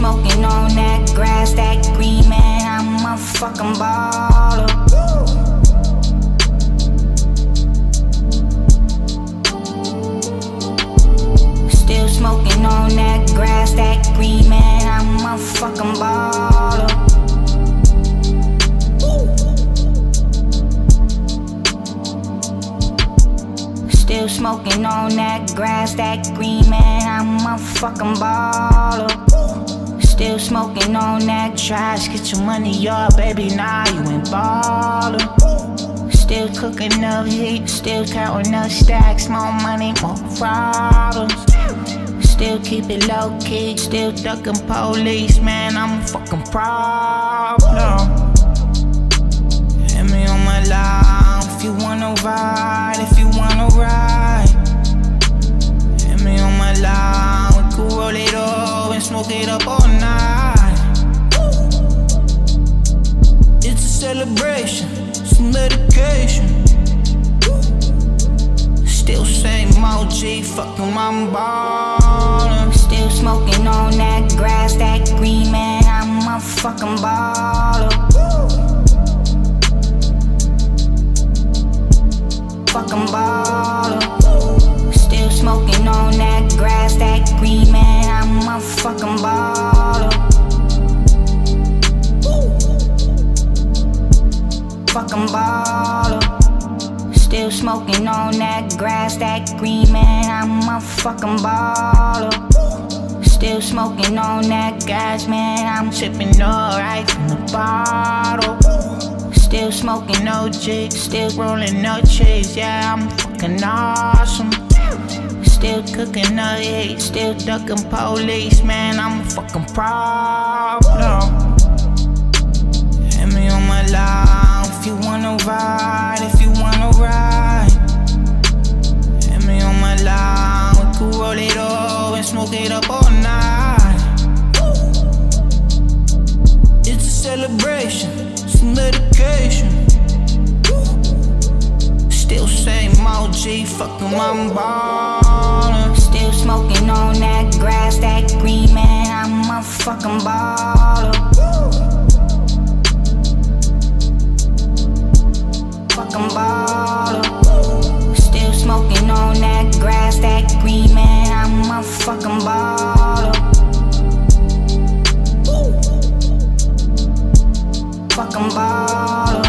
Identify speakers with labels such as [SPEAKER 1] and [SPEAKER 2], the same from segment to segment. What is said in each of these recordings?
[SPEAKER 1] smoking on that grass, that green, man, I'm a fucking baller. Still smoking on that grass, that green, man, I'm a fucking baller. Still smoking on that grass, that green, man, I'm a fucking baller. Still smoking on that trash, get your money up, baby, nah, you ain't ballin'. Still cooking up heat, still counting up stacks, more money, more problems. Still keep it low key, still ducking police, man, I'm a fucking problem. Hit me on my line if you wanna ride, if you wanna ride. Hit me on my line, we could roll it up and smoke it up all night. It's a celebration, some medication. Still same OG, fucking my ballin'. Still smoking on that grass, that green, man, I'm a fucking baller. Fucking baller. Still smoking on that grass, that green, man, I'm a fucking baller. Fucking baller. Still smoking on that grass, that green, man, I'm a fucking baller. Still smoking on that gas, man, I'm sipping all right from the bottle. Still smoking OG, still rolling no cheese, yeah, I'm fucking awesome. Still cooking up heat, still ducking police, man, I'm a fucking problem. Hit me on my line if you wanna ride, if you wanna ride. Hit me on my line, we could roll it up and smoke it up all night. It's a celebration, some medication. Still same OG, fucking my ballin'. Still smoking on that grass, that green, man, I'm a fucking baller. Fucking baller. Still smoking on that grass, that green, man, I'm a fucking baller. Fucking baller.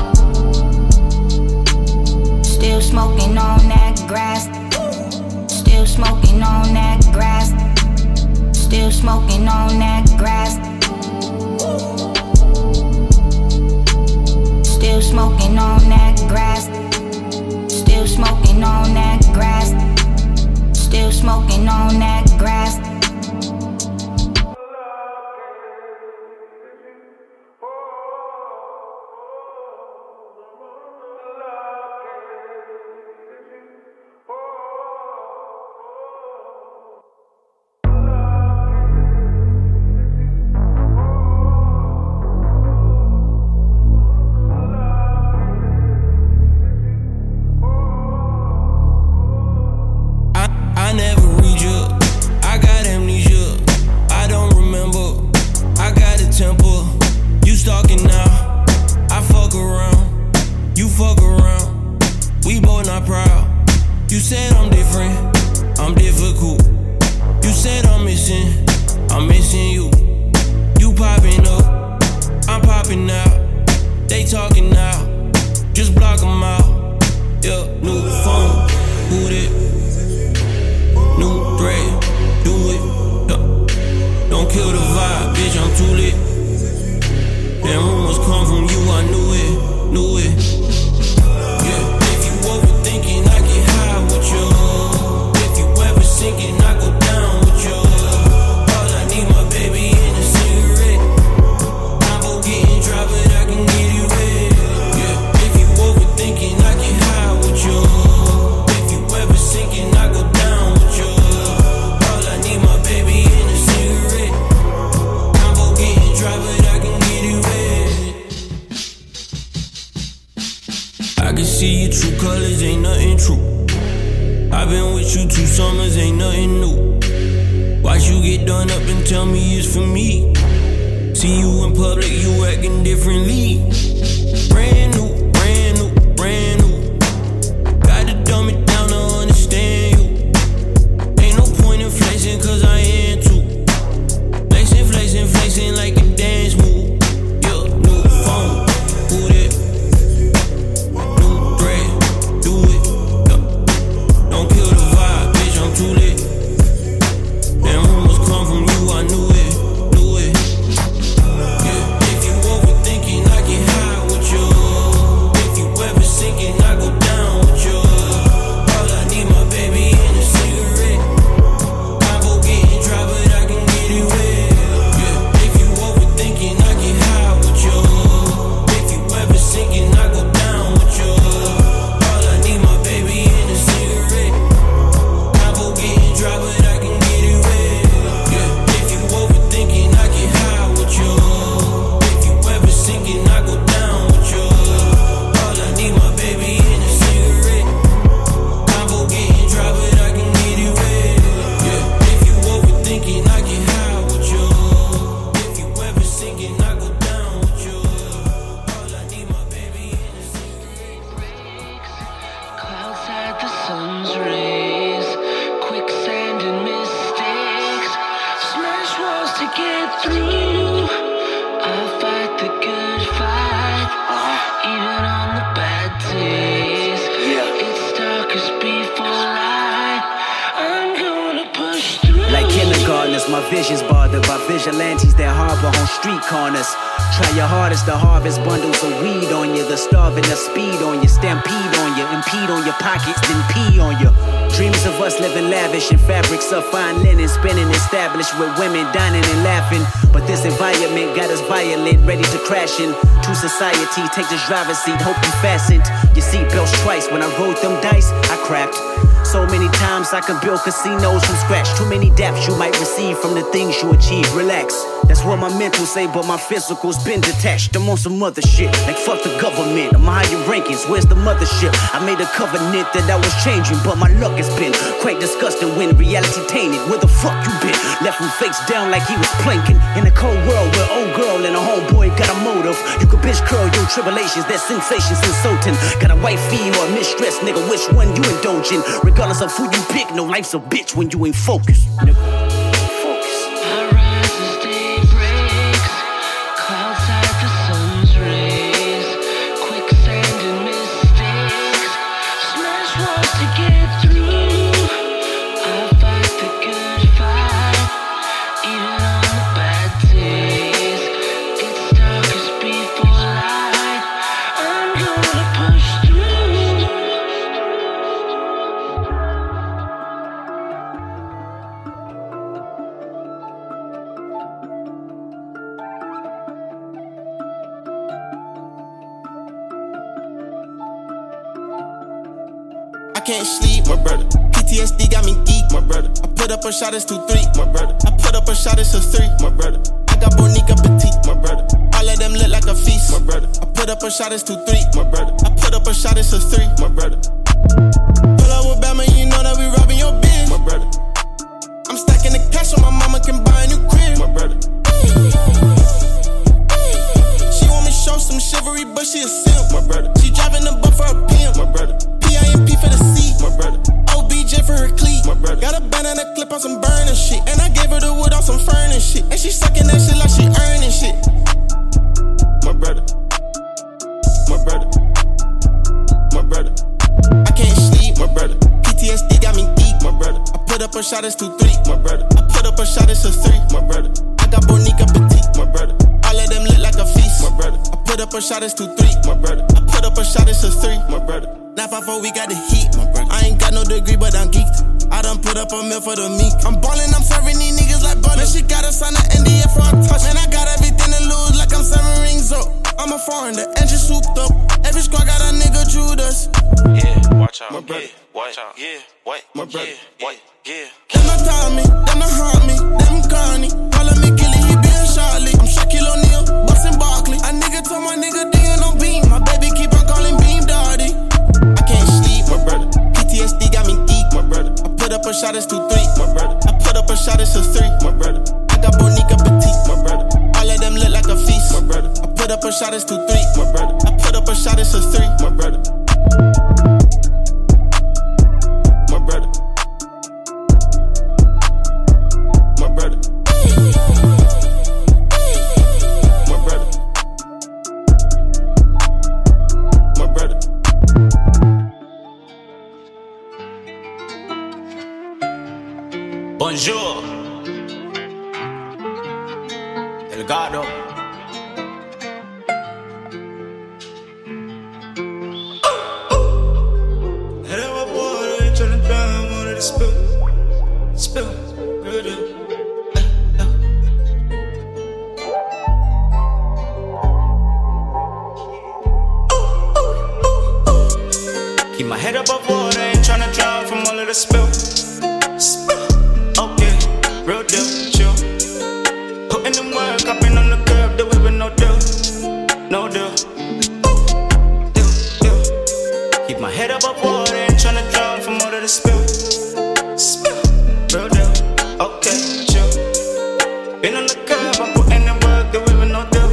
[SPEAKER 1] Still smoking on that grass. Still smoking on that grass. Still smoking on that grass. Still smoking on that grass. Still smoking on that grass. Still smoking on that grass.
[SPEAKER 2] I never read you, I got amnesia, I don't remember, I got a temper. You stalking now, I fuck around, you fuck around, we both not proud. You said I'm different, I'm difficult. You said I'm missing you. You popping up, I'm popping out. They talking now, just block them out. Yeah, new phone, who that? New thread, do it, yeah. Don't kill the vibe, bitch, I'm too lit. Them rumors come from you, I knew it. Yeah, if you overthinking, I get high with you. If you ever sinking, I go down with you. All I need, my baby, and a cigarette. I'm for getting dry, but I can get you red. Yeah, if you overthinking, I get high with you. If you ever sinking, I go down with you. All I need, my baby, and a cigarette. I'm for getting dry, but I can get you red. I can see your true colors, ain't nothing true. I've been with you 2 summers, ain't nothing new. Watch you get done up and tell me it's for me. See you in public, you acting differently. Brand new, brand new, brand new. Gotta dumb it down to understand you. Ain't no point in flexing cause I am too. Flexing, flexing, flexing like a dance move. Yeah, new phone, who that? New bread, do it. Yeah. Don't kill the vibe, bitch, I'm too lit. Damn rumors come from you, I knew it, knew it. Yeah, if you overthinking, I get high with you. If you ever sinking, I go down with you. All I need, my baby, and a cigarette. Combo getting dry, but I can get it wet. Yeah, if you overthinking, I get high with you. If you ever sinking, I go down with you. All I need, my baby, and a cigarette. Combo getting dry, but I can get it wet. Yeah, if you overthinking, I get high with you. If you ever sinking, I go down with you. All I need, my baby, and a cigarette. Combo getting dry, but I can get it wet. Yeah, if you overthinking, I get high with you. If you ever sinking, I go down with you. All I need, my baby, and a cigarette.
[SPEAKER 3] Clouds hide the sun's rays, quicksand and mistakes, smash walls to get through. I fight the good fight, even on the bad days. It's darkest before light. I'm gonna push through.
[SPEAKER 4] Like kindergartners, my vision's bothered by vigilantes that harbor on street corners. Try your hardest to harvest bundles of weed on you. The starving, the speed on you, stampede on you, impede on your pockets, then pee on you. Dreams of us living lavish in fabrics of fine linen, spinning established with women dining and laughing. But this environment got us violent, ready to crash into society. Take this driver's seat, hope you fastened your seatbelts twice. When I rolled them dice, I cracked. So many times I can build casinos from scratch. Too many depths you might receive from the things you achieve. Relax, that's what my mental say, but my physical's been detached. I'm on some other shit, like fuck the government. I'm higher rankings, where's the mothership? I made a covenant that I was changing, but my luck has been quite disgusting when reality tainted. Where the fuck you been? Left him face down like he was planking. In a cold world where old girl and a homeboy got a motive. You could bitch curl your tribulations, that sensation's insulting. Got a wifey or a mistress, nigga, which one you indulging? Regardless of who you pick, no life's a bitch when you ain't focused, nigga. Focus.
[SPEAKER 3] I rise as day breaks, clouds hide the sun's rays, quicksand and mistakes, smash walls to get through. I fight the good fight, even on the bad days. It's darkest before light. I'm gonna push through.
[SPEAKER 5] I can't sleep, my brother. PTSD got me geek, my brother. I put up a shot, it's 2-3, my brother. I put up a shot, it's a 3, my brother. I got Bonica Petite, my brother. All of them look like a feast, my brother. I put up a shot, it's 2-3, my brother. I put up a shot, it's a 3, my brother. Pull up with Batman, you know that we robbing your bitch, my brother. I'm stacking the cash so my mama can buy a new crib, my brother. She want me show some chivalry, but she a simp, my brother. She driving the butt for a pimp, my brother. PIMP for the C, my brother. OBJ for her cleat, my brother. Got a banana clip on some burning shit, and I gave her the wood on some furnace shit, and she sucking that shit like she earning shit. My brother, my brother, my brother. I can't sleep, my brother. PTSD got me deep, my brother. I put up a shot, it's 2-3, my brother. I put up a shot, it's a 3, my brother. I got Bonica Petite, my brother. All of them look like a feast, my brother. I put up a shot, it's 2-3, my brother. I put up a shot, it's a 3, my brother. 954, we got the heat, my brother. I ain't got no degree, but I'm geeked. I done put up a meal for the meek. I'm ballin', I'm serving these niggas like butter. Man, she gotta sign an NDA for a touch. Man, I got everything to lose like I'm 7 rings up. I'm a foreign, the engine souped up. Every squad got a nigga Judas.
[SPEAKER 2] Yeah, watch out,
[SPEAKER 5] my brother.
[SPEAKER 2] Yeah, watch out, yeah, what,
[SPEAKER 5] my brother.
[SPEAKER 2] Yeah, what, yeah.
[SPEAKER 5] Them not tell me, them not haunt me, them carny. Call me Gilly, he being Charlie. I'm Shaquille O'Neal, bustin' Barkley. A nigga told my nigga D on beam. My baby keep on calling Beam Daddy. I can't sleep, my brother. PTSD got me geek, my brother. I put up a shot, it's 2-3, my brother. I put up a shot, it's a 3, a shot, it's 2-3, my brother. I put up a shot, it's a 3, my brother. My brother. My brother. My brother. My brother.
[SPEAKER 2] Bonjour. Delgado. Head up water, ain't tryna drown, wanted to spill, real deal. Keep my head above water, ain't tryna drown from all of the spill. Okay, real deal, chill. Putting in work, I've been on the curb, the way with no deal, no deal. Keep my head above water, ain't tryna drown from all of the spill. Real deal, okay, chill. Been on the curb, I'm putting in work, the way with no deal.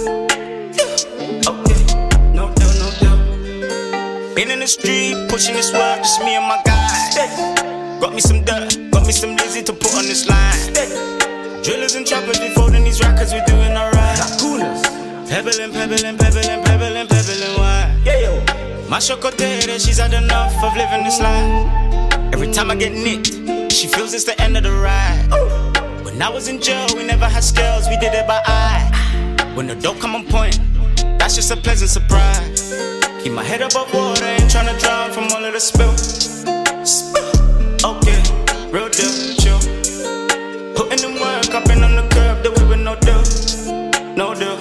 [SPEAKER 2] Okay, no deal, no deal. Been in the street, pushing this work, just me and my guys. Got me some dirt, got me some lazy to put on this line. Drillers and choppers, we folding these records, we doing alright. Pebbling, pebbling, pebbling, pebbling, pebbling, why? My chocotera, she's had enough of living this life. Every time I get nicked, she feels it's the end of the ride. When I was in jail, we never had scales, we did it by eye. When the dope come on point, that's just a pleasant surprise. Keep my head above water, ain't tryna drown from all of the spill. Okay, real deal, chill. Putting in work, I've been on the curb, the way with no deal, no deal.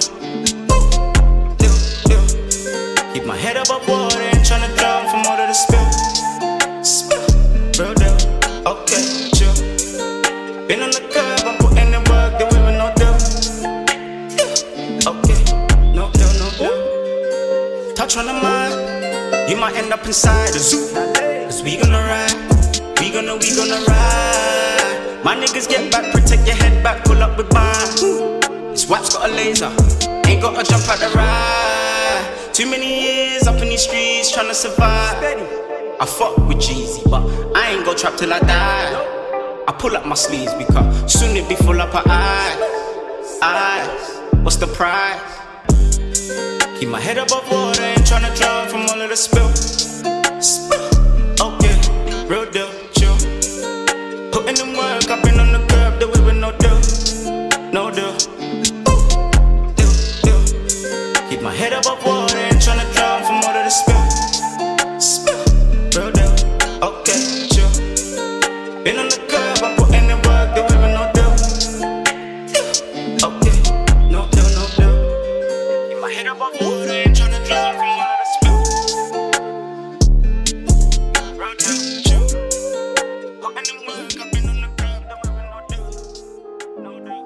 [SPEAKER 2] Keep my head above water, ain't tryna drown from all of the spill. Real deal, okay, chill. Been on the curb, I'm putting in work, the way with no deal. Okay, no deal, no deal. Touch on the mind, you might end up inside the zoo. Cause we gonna ride, we gonna ride. My niggas get back, protect your head back, pull up with mine. This WAP's got a laser, ain't gotta jump out the ride. Too many years up in these streets tryna survive. I fuck with Jeezy, but I ain't gon' trap till I die. I pull up my sleeves because soon it be full up her eyes. What's the price? Keep my head above water, ain't tryna drown from all of the spill. Okay, real deal, chill. Putting in work, I've been on the curb, the way with no deal, no deal. Keep my head above water, ain't tryna drown from all of the spill. Real deal, okay, chill. Been on the curb, I'm putting in work, the way with no deal. Okay, no deal, no deal. Keep my head above water, ain't tryna drown from all of the spill. Real deal, chill. Putting in work, I've been on the curb, the way with no deal, no deal.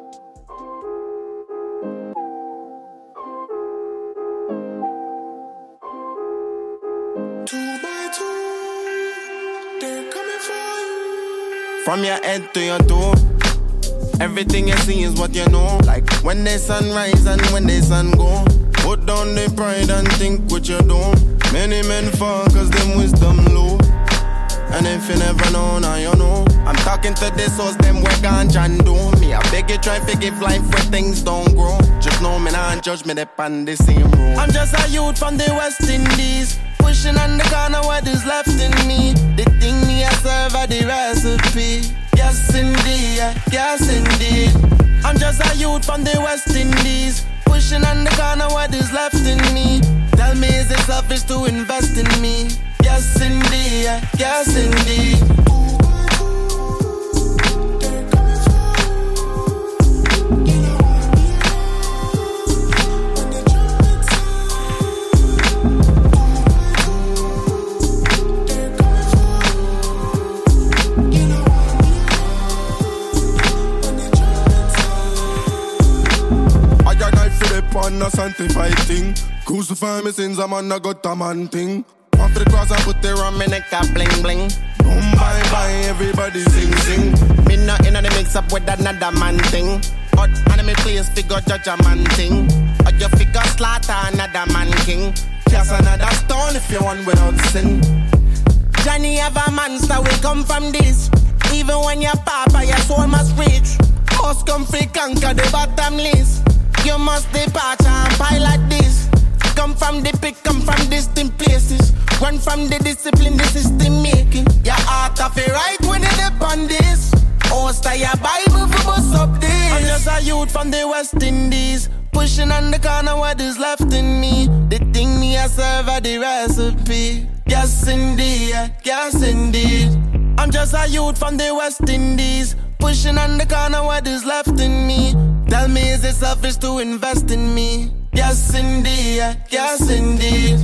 [SPEAKER 5] 2 by 2, they're coming for you. From your head to your toe, everything you see is what you know. Like when the sun rise and when the sun go. Put down the pride and think what you do. Many men fall cause them wisdom low. And if you never know, now you know. I'm talking to this house, them work on John do. Me, I beg you try to give life where things don't grow. Just know me not judge me, they on the same road. I'm just a youth from the West Indies, pushing on the corner what is left in me. The thing me I serve are the recipe. Yes indeed, yes indeed. I'm just a youth from the West Indies, pushing on the corner what is left in me. Tell me is it selfish to invest in me? Yes indeed, yes indeed. On a sanctified thing, crucify me sins, I'm on a got a man thing. Off the cross I put the rum in a cap bling bling. Boom bye bye, everybody sing sing. Me not in the mix up with another man thing. Hot enemy place figure judge a man thing. Or you figure slaughter another man king. Cast another stone if you want without sin. Johnny have a monster, we come from this. Even when your papa, your soul must reach. Must come free, conquer the bottomless. You must depart and pilot this. Come from the pick, come from distant places. Run from the discipline, the system making. Your heart of it right when you dip on this. Host of your Bible for bust up this. I'm just a youth from the West Indies. Pushing on the corner what is left in me. The thing me I serve are the recipe. Yes indeed, yes indeed. I'm just a youth from the West Indies. Pushing on the corner what is left in me. Tell me is it selfish to invest in me? Yes indeed, yes indeed.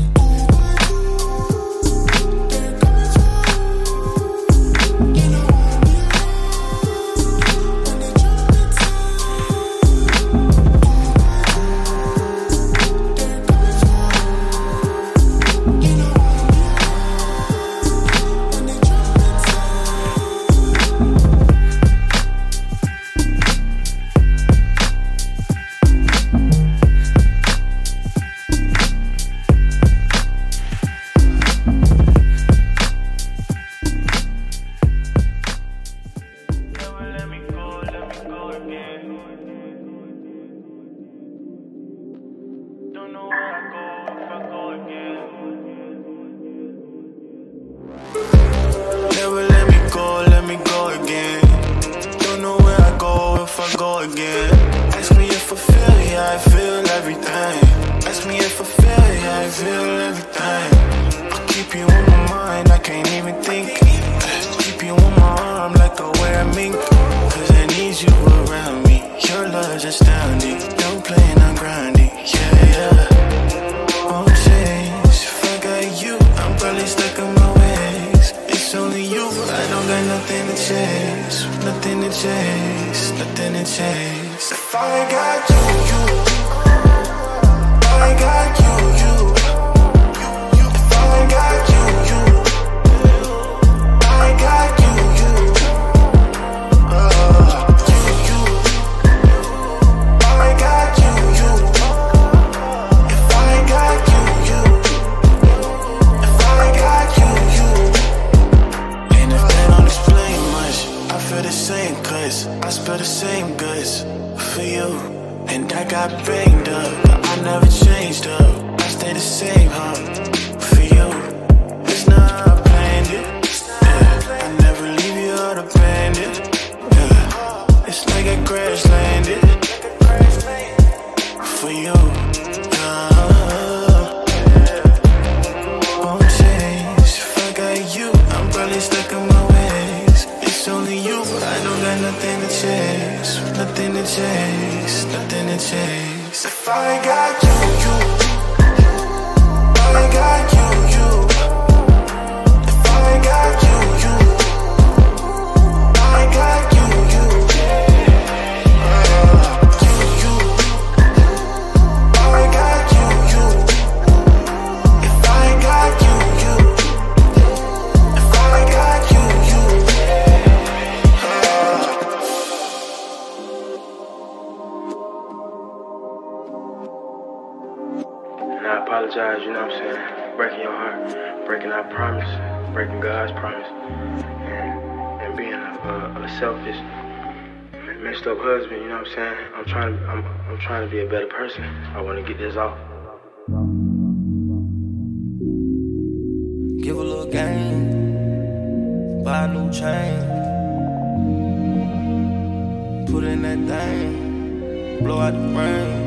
[SPEAKER 6] You know what I'm saying? Breaking your heart, breaking our promise, breaking God's promise, and being a selfish, messed up husband. You know what I'm saying? I'm trying to be a better person. I want to get this off.
[SPEAKER 2] Give a little game, buy a new chain, put in that thing, blow out the brains.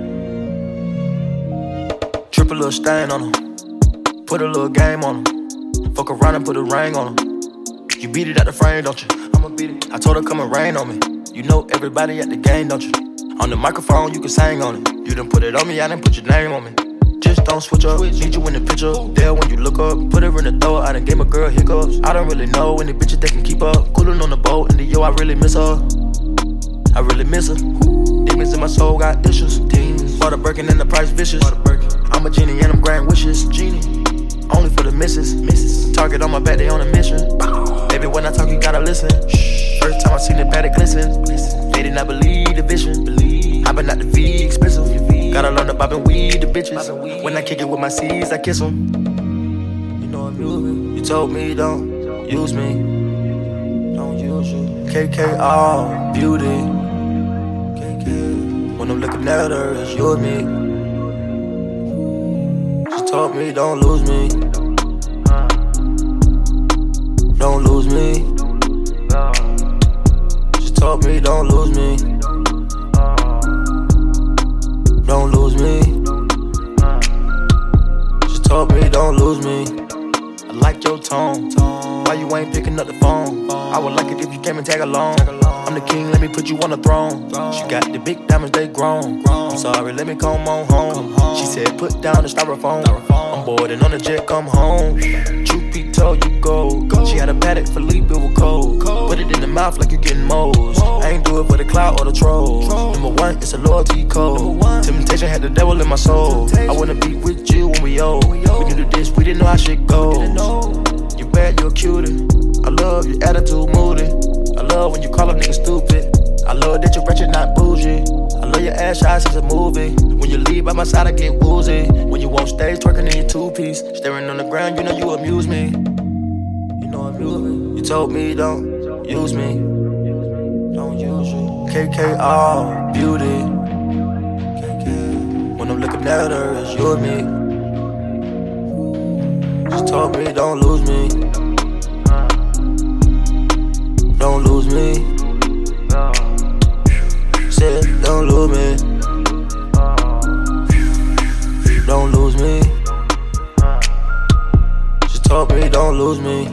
[SPEAKER 2] Trip a little stain on them, put a little game on them. Fuck around and put a ring on them. You beat it out the frame, don't you? I'ma beat it. I told her come and rain on me. You know everybody at the game, don't you? On the microphone, you can sing on it. You done put it on me, I done put your name on me. Just don't switch up, need you in the picture. There when you look up, put her in the throat. I done gave my girl hiccups. I don't really know any bitches that can keep up. Coolin' on the boat, and yo, I really miss her. I really miss her. Demons in my soul got issues. Bought a Birkin and the price vicious. I'm a genie and I'm granting wishes. Genie, only for the misses. Target on my back, they on a mission. Baby, when I talk, you gotta listen. First time I seen the paddock glisten. 89
[SPEAKER 7] did not believe the vision. Hopping out the V, expensive. Gotta learn to pop and weed the bitches. When I kick it with my C's, I kiss them. You know I'm moving. You told me don't use me. Don't use you. KK all beauty. KK. When I'm looking at her, it's you and me. She told me don't lose me. Don't lose me. She told me don't lose me. Don't lose me. She told me don't lose me. I like your tone. Why you ain't picking up the phone? I would like it if you came and tag along. I'm the king, let me put you on the throne. She got the big diamonds, they grown. I'm sorry, let me come on home. She said put down the styrofoam. I'm bored and on the jet, come home. Truth be told, you go. She had a Patek Philippe, it was cold. Put it in the mouth like you getting moles. I ain't do it for the clout or the trolls. Number one, it's a loyalty code. Temptation had the devil in my soul. I wanna be with you when we old. We knew do this, we didn't know how shit goes. You bad, you a cutie. I love your attitude, moody. I love when you call a nigga stupid. I love that you're wretched, not bougie. I love your ass shots, it's a movie. When you leave by my side, I get woozy. When you on stage, twerking in your two-piece. Staring on the ground, you know you amuse me. You know I'm moving. You told me don't use me. Don't use you. KK all beauty. KK. When I'm looking at her, it's you and me. She told me don't lose me. Don't lose me. Said don't lose me. Don't lose me. She told me don't lose me.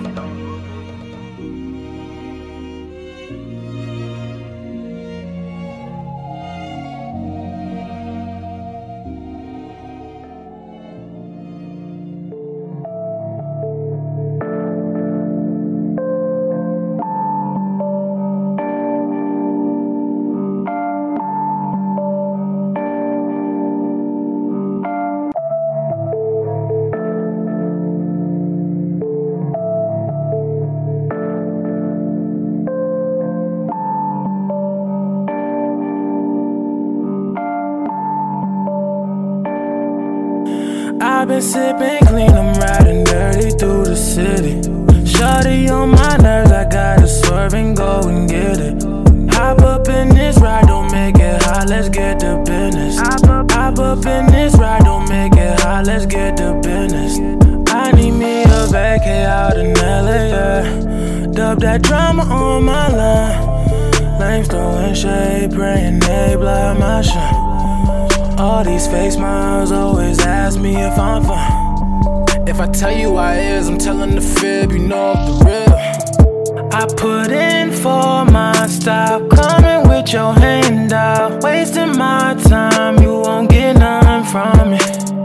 [SPEAKER 8] I've been sipping clean, I'm riding dirty through the city. Shawty on my nerves, I gotta swerve and go and get it. Hop up in this ride, don't make it hot, let's get to business. Hop up in this ride, don't make it hot, let's get to business. I need me a vacay out in LA, yeah. Dub that drama on my line. Lames throwing shade, praying they block my shine. All these fake smiles always ask me if I'm fine. If I tell you I is, I'm telling the fib, you know I'm the real. I put in for my stop, coming with your hand out. Wasting my time, you won't get none from me.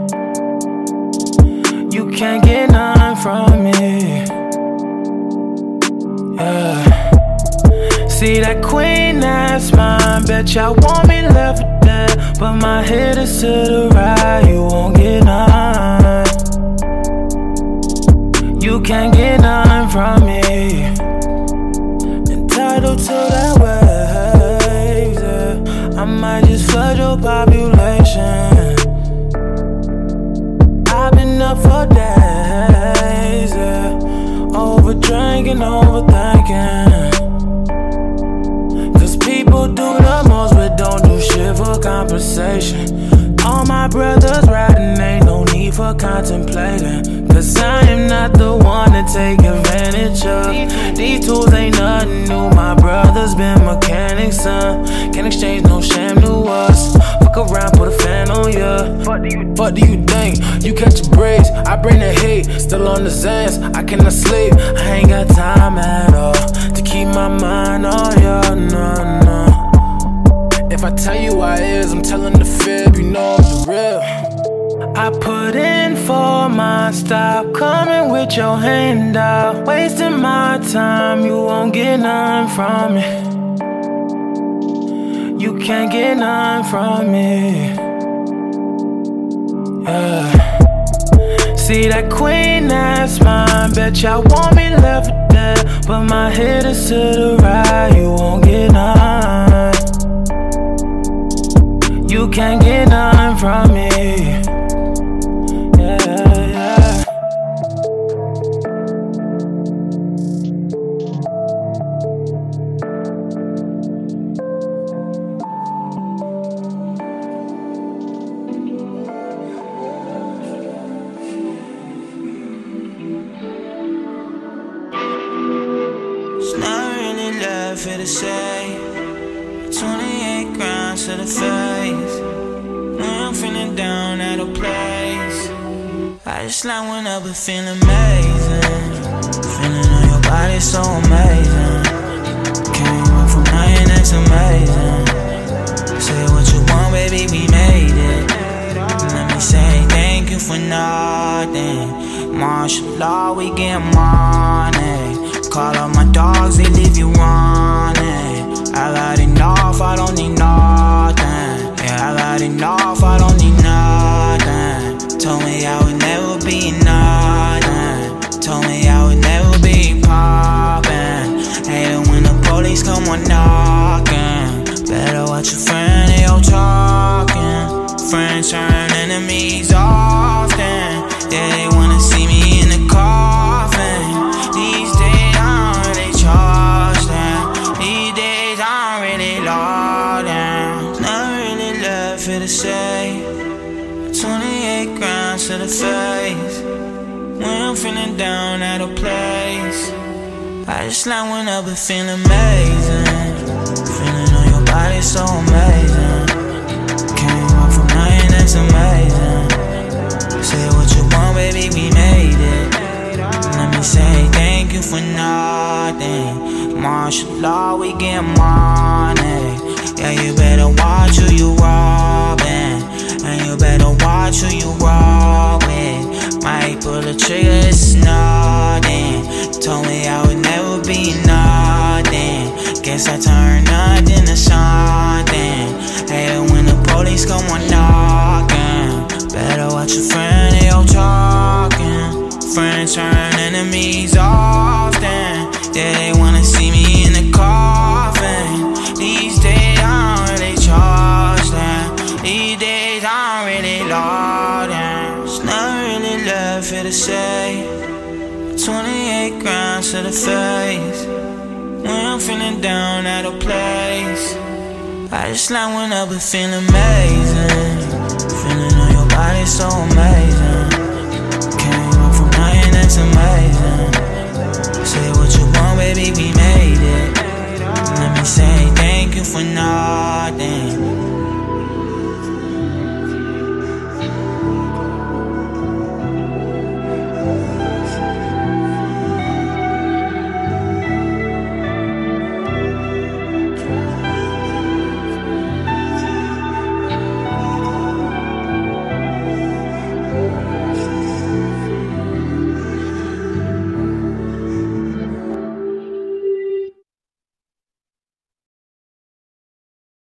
[SPEAKER 8] You can't get none from me. Yeah. See that queen, that's mine. Bet y'all want me left for dead, but my head is to the right. You won't get none. You can't get none from me. Entitled to that waves, yeah. I might just flood your population. I've been up for days, yeah. Over drinking, overthinking. People do the most but don't do shit for compensation. All my brothers riding, ain't no need for contemplating. Cause I am not the one to take advantage of. These tools ain't nothing new, my brothers been mechanics, son. Can't exchange no sham to us. Fuck around, put a fan on ya. Fuck do you think? You catch a breeze, I bring the heat. Still on the Zans, I cannot sleep. I ain't got time at all to keep my mind on ya, no, no. If I tell you I is, I'm telling the fib, you know I'm the real. I put in for my stop, coming with your hand out. Wasting my time, you won't get none from me. You can't get none from me. Yeah. See that queen, that's mine. Bet y'all want me left for dead, but my head is to the right. You won't get none. you can't get nothing from me. Yeah, yeah.
[SPEAKER 2] It's not really left for to say. 28 grams to the face. When I'm feeling down at a place, I just like when I've been feeling amazing. Feeling on your body so amazing. Came up from nothing, that's amazing. Say what you want, baby, we made it. Let me say thank you for nothing. Martial law, we get money. Call up my dogs, they leave you running. I got enough, I don't need nothing. Yeah, I got enough, I don't need nothing. Told me I would never be nothing. Told me I would never be poppin'. Hate when the police come on knocking. Better watch your friend, they all talking. Friends turn enemies often. Yeah, they wanna see me in the coffin. These days I don't really trust them. These days I'm really low down. Not really left for to say. 28 grams to the face. When I'm feeling down at a place, I just like when I've been feeling amazing. Feeling on your body so amazing. Came up from nothing, that's amazing. Say what you want, baby, we made it. Let me say thank you for nothing. Martial law, we get money. Yeah, you better watch who you robbing. And you better watch who you roll with. Might pull the trigger, it's nothing. Told me I would never be nothing. Guess I turned nothing to something. Hey, when the police come on knocking, better watch your friend, they all talking. Friends turn enemies often. Yeah, they wanna see me in the coffin. These days I don't really trust them. These days I'm really low down. It's not really left for to say. 28 grams to the face. When I'm feeling down at a place, I just like when I've been feeling amazing. Feeling on your body so amazing. Came up from nothing, that's amazing. Say what you want, baby, we made it. Let me say thank you for nothing.